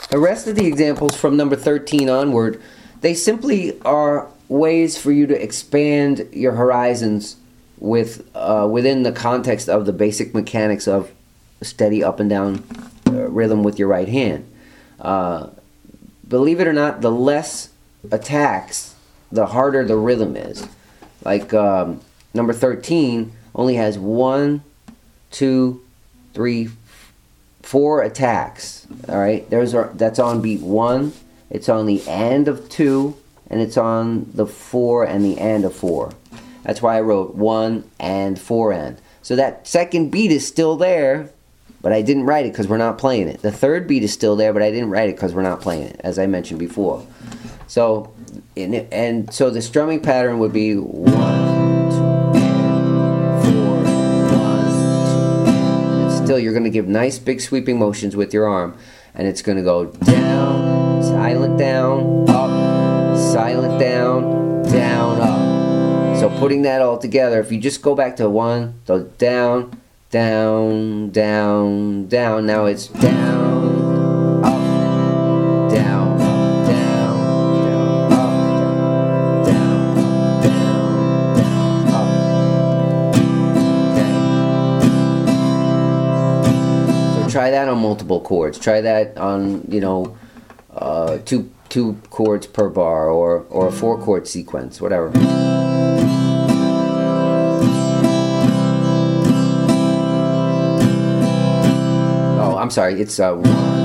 The rest of the examples from number 13 onward, they simply are ways for you to expand your horizons within the context of the basic mechanics of steady up and down rhythm with your right hand. Believe it or not, the less attacks, the harder the rhythm is. Like number 13 only has 1, 2, 3, 4 attacks. All right, that's on beat 1. It's on the end of 2, and it's on the 4 and the end of 4. That's why I wrote 1 and 4 end. So that second beat is still there, but I didn't write it because we're not playing it. The third beat is still there, but I didn't write it because we're not playing it, as I mentioned before. So, so the strumming pattern would be 1, 2, 4, 1, 2. Still, you're going to give nice big sweeping motions with your arm, and it's going to go down, silent down, up, silent down, down, up. So putting that all together, if you just go back to 1, so down, down, down, down. Now it's down, up, down, up, down, down, up, down, down, down, up. Okay. So try that on multiple chords. Try that on, two chords per bar, or a 4-chord sequence, whatever. I'm sorry, it's 1,